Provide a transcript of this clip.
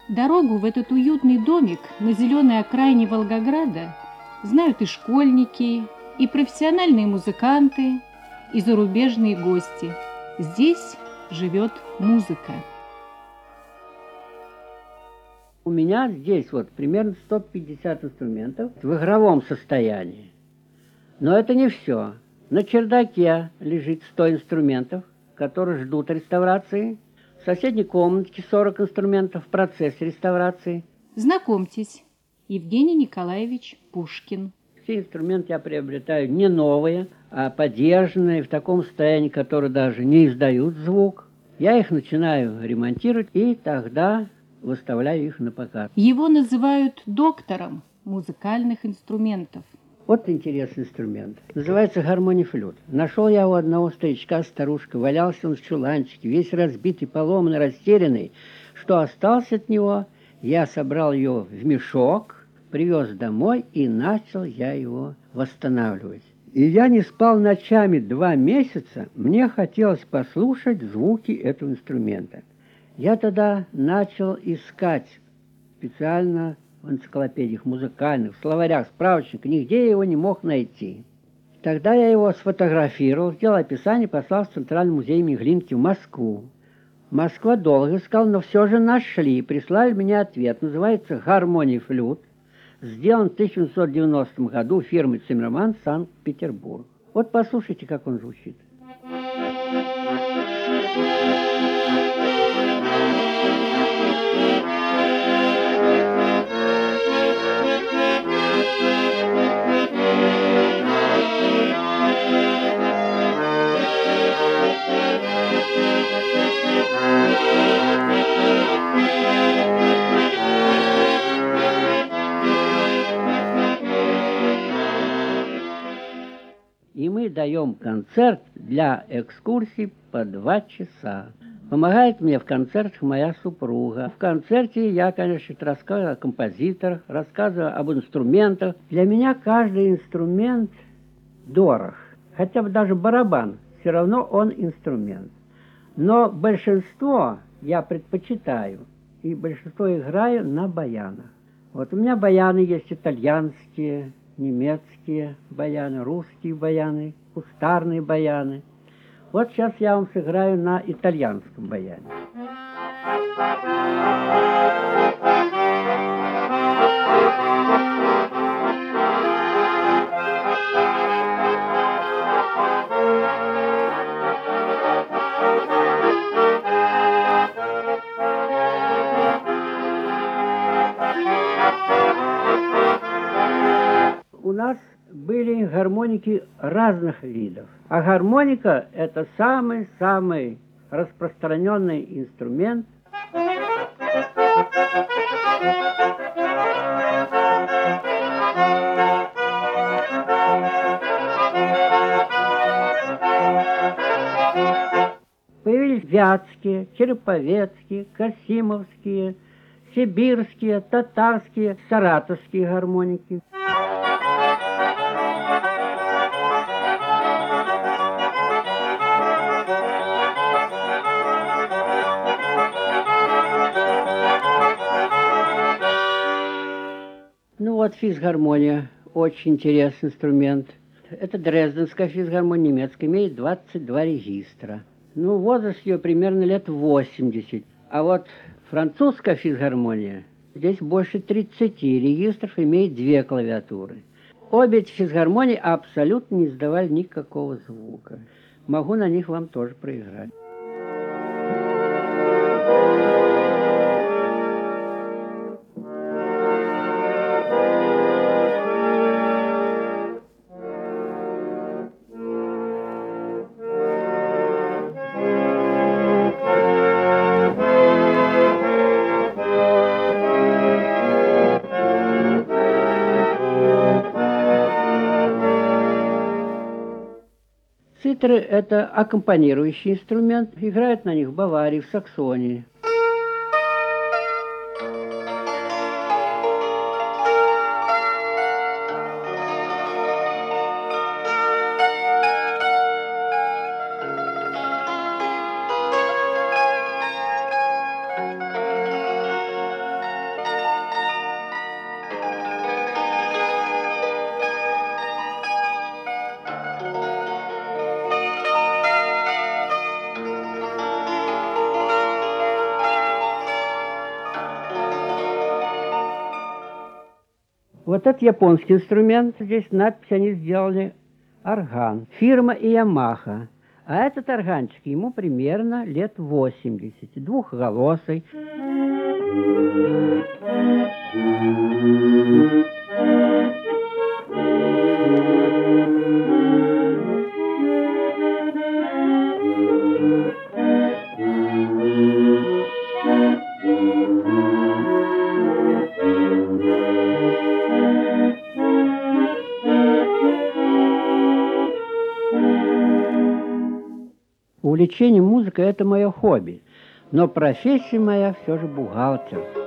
Дорогу в этот уютный домик на зеленой окраине Волгограда знают и школьники, и профессиональные музыканты, и зарубежные гости. Здесь живет музыка. У меня здесь вот примерно 150 инструментов в игровом состоянии. Но это не все. На чердаке лежит 100 инструментов, которые ждут реставрации. В соседней комнатке 40 инструментов в процессе реставрации. Знакомьтесь, Евгений Николаевич Пушкин. Все инструменты я приобретаю не новые, а подержанные, в таком состоянии, которые даже не издают звук. Я их начинаю ремонтировать и тогда выставляю их на показ. Его называют доктором музыкальных инструментов. Вот интересный инструмент. Называется гармонифлют. Нашел я у одного старичка, старушка. Валялся он в чуланчике, весь разбитый, поломанный, растерянный. Что осталось от него, я собрал ее в мешок, привез домой и начал я его восстанавливать. И я не спал ночами 2 месяца. Мне хотелось послушать звуки этого инструмента. Я тогда начал искать специально в энциклопедиях музыкальных, в словарях, справочниках, нигде я его не мог найти. Тогда я его сфотографировал, сделал описание, послал в Центральный музей имени Глинки в Москву. Москва долго искал, но все же нашли, прислали мне ответ. Называется «Гармонифлют», сделан в 1890 году фирмой «Циммерман», Санкт-Петербург. Вот послушайте, как он звучит. И мы даем концерт для экскурсий по 2 часа. Помогает мне в концертах моя супруга. В концерте я, конечно, рассказываю о композиторах, рассказываю об инструментах. Для меня каждый инструмент дорог. Хотя бы даже барабан, все равно он инструмент. Но большинство я предпочитаю, и большинство играю на баянах. Вот у меня баяны есть итальянские, немецкие баяны, русские баяны, кустарные баяны. Вот сейчас я вам сыграю на итальянском баяне. У нас были гармоники разных видов. А гармоника – это самый-самый распространенный инструмент. Появились вятские, череповецкие, касимовские, сибирские, татарские, саратовские гармоники. Ну вот физгармония, очень интересный инструмент. Это дрезденская физгармония, немецкая, имеет 22 регистра. Ну, возраст ее примерно лет 80. А вот французская физгармония, здесь больше 30 регистров, имеет 2 клавиатуры. Обе эти физгармонии абсолютно не издавали никакого звука. Могу на них вам тоже проиграть. Цитры – это аккомпанирующий инструмент. Играют на них в Баварии, в Саксонии. Вот этот японский инструмент, здесь надпись они сделали орган. Фирма Ямаха. А этот органчик ему примерно лет 80, двухголосый. Увлечение музыкой – это мое хобби, но профессия моя все же бухгалтер.